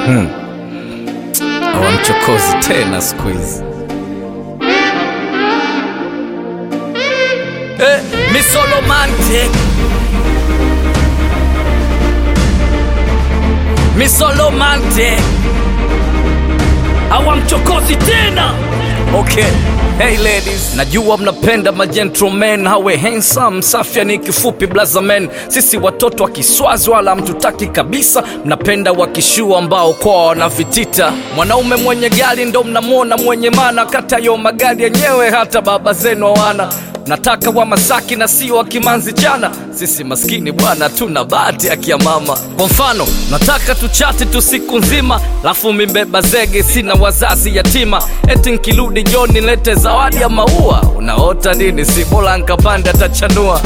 Hawamchokozi tena siku hizi. Misolomante hawamchokozi tena. Okay. Hey ladies, najua mnapenda magentlemen, hawe handsome, safya ni kifupi blaza men. Sisi watoto wa Kiswazi wala mtutaki kabisa, mnapenda wakishua ambao kwa wanavitita. Mwanaume mwenye gari ndo mnamwona mwenye maana, kata yo magari yenyewe hata baba zenu hawana. Nataka wa Masaki na si wa Kimanzi chana, sisi maskini bwana tuna bahati ya kia mama. Kwa mfano, nataka tuchati tu siku nzima, lafu mimbeba zege sina wazazi yatima. Eti nkiludi jioni lete zawadi ya maua, unaota nini si bora nkapande atachanua.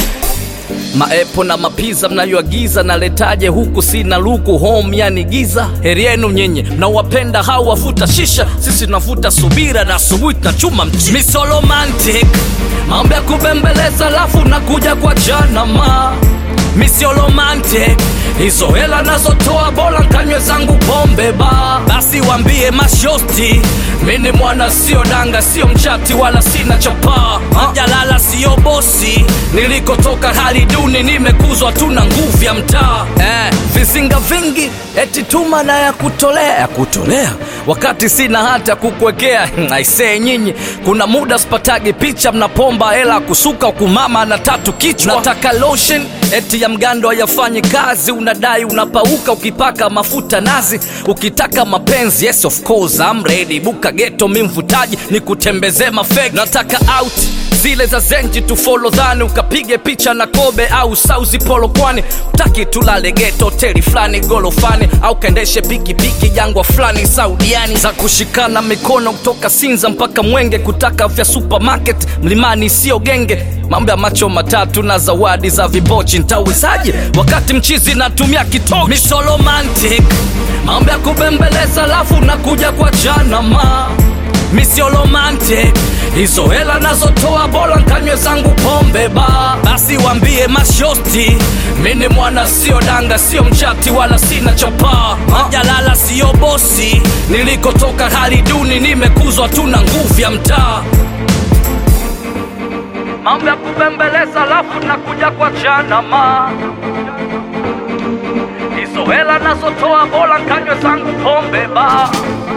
Maepo na mapiza mnayoagiza naletaje huku sina luku home yani giza. Heri yenu nyenye mnawapenda hao wavuta shisha, sisi tunavuta subira na asubuhi tunachuma mchi. Misolomantic, mambo ya kubembeleza lafu nakuja kwa janama. Misolomantic, hizo hela nazotoa bora nkanywe zangu pombe ba. Basi wambie mashosti, mini mwana sio danga sio mchati wala sina chapa. Jalala sio bosi, nilikotoka hali duni nimekuzwa tuna nguvu ya mtaa. Vizinga vingi eti tuma na ya kutolea wakati sina hata kukwekea. Aisee nyinyi, kuna muda spatagi picha mnapomba hela kusuka kumama na tatu kichwa. Nataka lotion eti ya mgando hayafanyi kazi, unadai unapauka ukipaka mafuta nazi. Ukitaka mapenzi yes of course I'm ready, buka ghetto mimvutaji nikutembeze mafegi. Nataka out zile za zenji tu follow dhani, ukapige picha na Kobe au Sauzi Polo kwani. Utaki tulale ghetto hoteli flani golofani, au kaendeshe piki jangwa flani Saudiani. Za kushikana mikono kutoka Sinza mpaka Mwenge, kutaka vya supermarket Mlimani sio genge. Mambo ya macho matatu na zawadi za vibochi ntawezaje wakati mchizi natumia kitoki. Misolomantic, mambo ya kubembeleza lafu nakuja kwa janama. Misolomantic, hizo hela nazotoa bora nkanywe zangu pombe ba. Basi wambie mashosti, mini mwana sio danga sio mchati wala sina chapa. Jalala sio bosi, nilikotoka hali duni nimekuzwa tuna nguvu ya mtaa. Mambo ya kubembeleza lafu nakuja kwa janama. Hizo hela nazotoa bora nkanywe zangu pombe ba.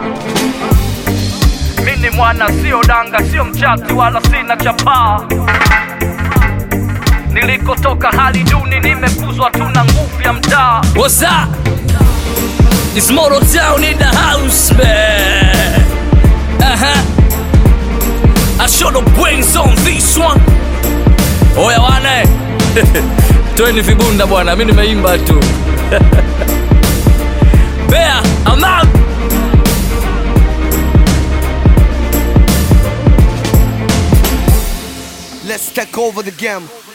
Mini mwana sio danga sio mchati wala sina chapa. Nilikotoka hali duni nimekuzwa tuna nguvu ya mtaa. What's up? It's Moto Town in the house man. I show the brains on this one. Oya wane toeni vibunda bwana, mimi nimeimba tu. Bea, I'm out. Let's take over the game.